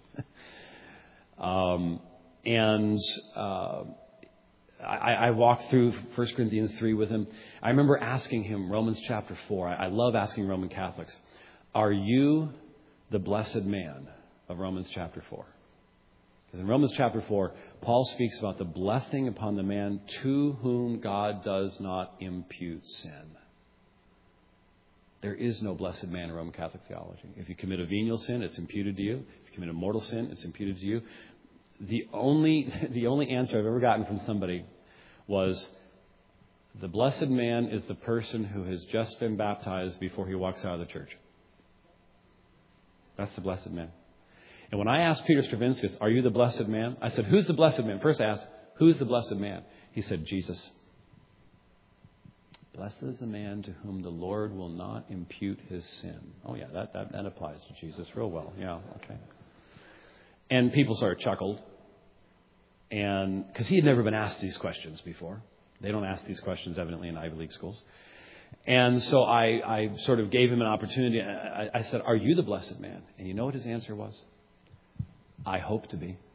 I walked through 1 Corinthians 3 with him. I remember asking him Romans chapter 4. I love asking Roman Catholics, are you the blessed man of Romans chapter 4? Because in Romans chapter 4, Paul speaks about the blessing upon the man to whom God does not impute sin. There is no blessed man in Roman Catholic theology. If you commit a venial sin, it's imputed to you. If you commit a mortal sin, it's imputed to you. The only answer I've ever gotten from somebody was, the blessed man is the person who has just been baptized before he walks out of the church. That's the blessed man. And when I asked Peter Stravinskas, are you the blessed man? I said, who's the blessed man? First I asked, who's the blessed man? He said, Jesus. Blessed is the man to whom the Lord will not impute his sin. Oh yeah, that applies to Jesus real well. Yeah, okay. And people sort of chuckled. And because he had never been asked these questions before. They don't ask these questions evidently in Ivy League schools. And so I sort of gave him an opportunity. I said, are you the blessed man? And you know what his answer was? I hope to be.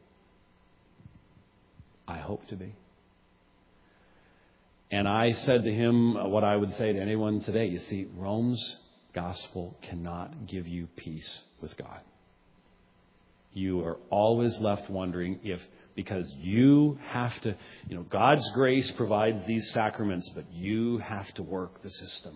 I hope to be. And I said to him what I would say to anyone today. You see, Rome's gospel cannot give you peace with God. You are always left wondering if, because you have to, God's grace provides these sacraments, but you have to work the system.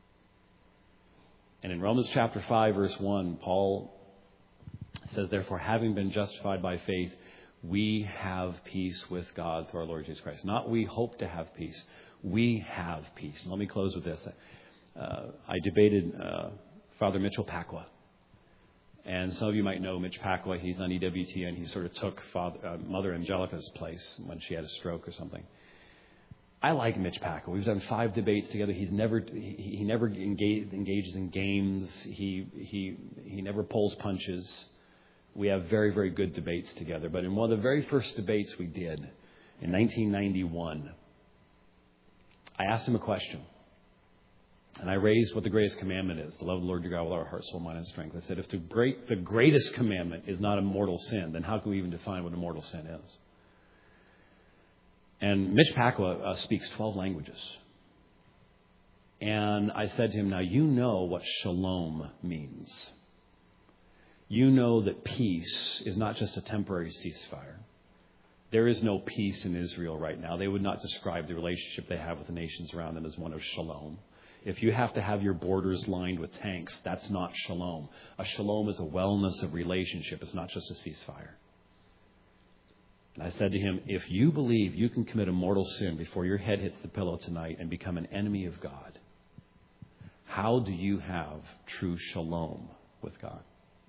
And in Romans chapter 5, verse 1, Paul says, therefore, having been justified by faith, we have peace with God through our Lord Jesus Christ. Not we hope to have peace. We have peace. And let me close with this. I debated Father Mitchell Pacwa. And some of you might know Mitch Pacwa. He's on EWTN. He sort of took Mother Angelica's place when she had a stroke or something. I like Mitch Pacwa. We've done 5 debates together. He never engages in games. He never pulls punches. We have very, very good debates together. But in one of the very first debates we did in 1991, I asked him a question. And I raised what the greatest commandment is, to love the Lord your God with our heart, soul, mind, and strength. I said, if the greatest commandment is not a mortal sin, then how can we even define what a mortal sin is? And Mitch Pacwa speaks 12 languages. And I said to him, now you know what shalom means. You know that peace is not just a temporary ceasefire. There is no peace in Israel right now. They would not describe the relationship they have with the nations around them as one of shalom. If you have to have your borders lined with tanks, that's not shalom. A shalom is a wellness of relationship. It's not just a ceasefire. And I said to him, if you believe you can commit a mortal sin before your head hits the pillow tonight and become an enemy of God, how do you have true shalom with God?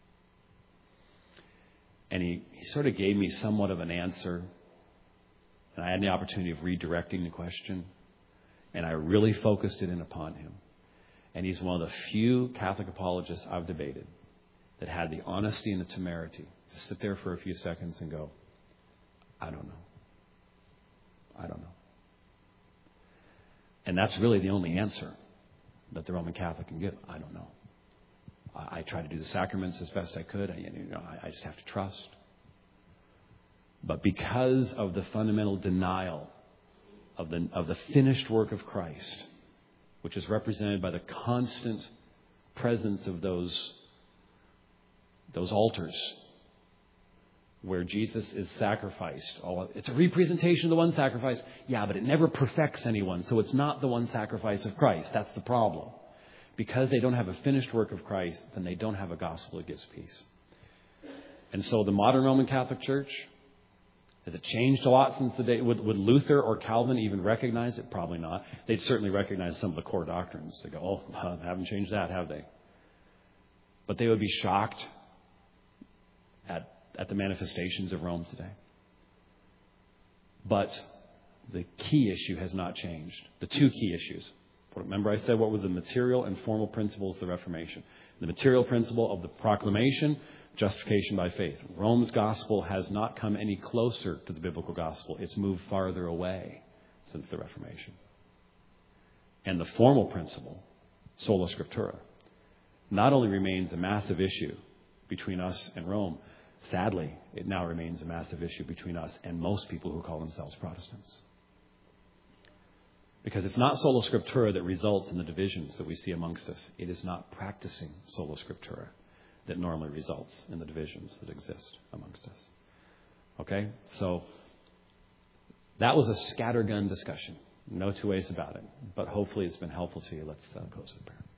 And he sort of gave me somewhat of an answer. And I had the opportunity of redirecting the question. And I really focused it in upon him. And he's one of the few Catholic apologists I've debated that had the honesty and the temerity to sit there for a few seconds and go, I don't know. I don't know. And that's really the only answer that the Roman Catholic can give. I don't know. I try to do the sacraments as best I could. I just have to trust. But because of the fundamental denial of the finished work of Christ, which is represented by the constant presence of those altars where Jesus is sacrificed. It's a representation of the one sacrifice. Yeah, but it never perfects anyone, so it's not the one sacrifice of Christ. That's the problem. Because they don't have a finished work of Christ, then they don't have a gospel that gives peace. And so the modern Roman Catholic Church Has it changed a lot since the day? Would Luther or Calvin even recognize it? Probably not. They'd certainly recognize some of the core doctrines. They go, oh, haven't changed that, have they? But they would be shocked at the manifestations of Rome today. But the key issue has not changed. The two key issues. Remember I said what were the material and formal principles of the Reformation. The material principle of the proclamation, justification by faith. Rome's gospel has not come any closer to the biblical gospel. It's moved farther away since the Reformation. And the formal principle, sola scriptura, not only remains a massive issue between us and Rome, sadly, it now remains a massive issue between us and most people who call themselves Protestants. Because it's not sola scriptura that results in the divisions that we see amongst us. It is not practicing sola scriptura that normally results in the divisions that exist amongst us. Okay? So that was a scattergun discussion. No two ways about it. But hopefully it's been helpful to you. Let's close with prayer.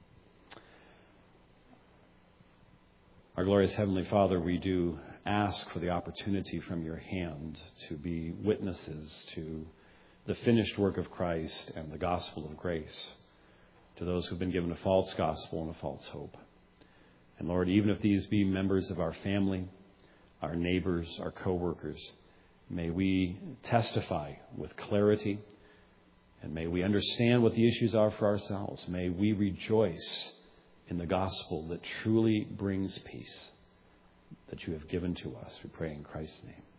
Our glorious Heavenly Father, we do ask for the opportunity from your hand to be witnesses to the finished work of Christ and the gospel of grace to those who've been given a false gospel and a false hope. And Lord, even if these be members of our family, our neighbors, our co-workers, may we testify with clarity and may we understand what the issues are for ourselves. May we rejoice in the gospel that truly brings peace that you have given to us. We pray in Christ's name.